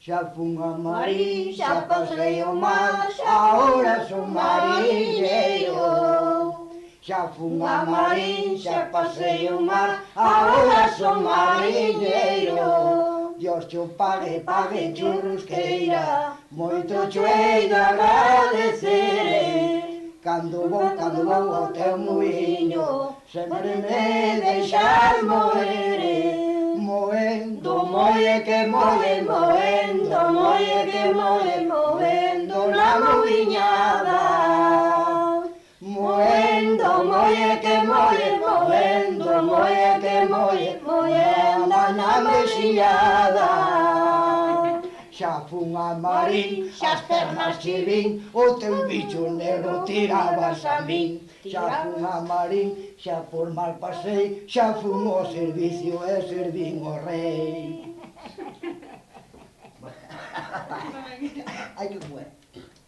Xa fun a Marín, xa pasei o mar, agora son mariñeiro. Xa fun a Marín, xa pasei o mar, agora son mariñeiro. Dios cho pague, pague churrusqueira, moito cho hei de agradecer. Cando vou ao teu muiño, sempre me deixas moer. Moendo, moe que moe, moendo, moe que moe, moendo na muiñada. Moendo, moe que moe, moendo, moe que moe, moendo na mexillada. Xa fun a Marín, xa as pernas che vin, o teu bicho negro tirabas a min. Xa fun a Marín, xa por mar pasei, xa fun ao servicio e servín o rei. Ai, que bueno.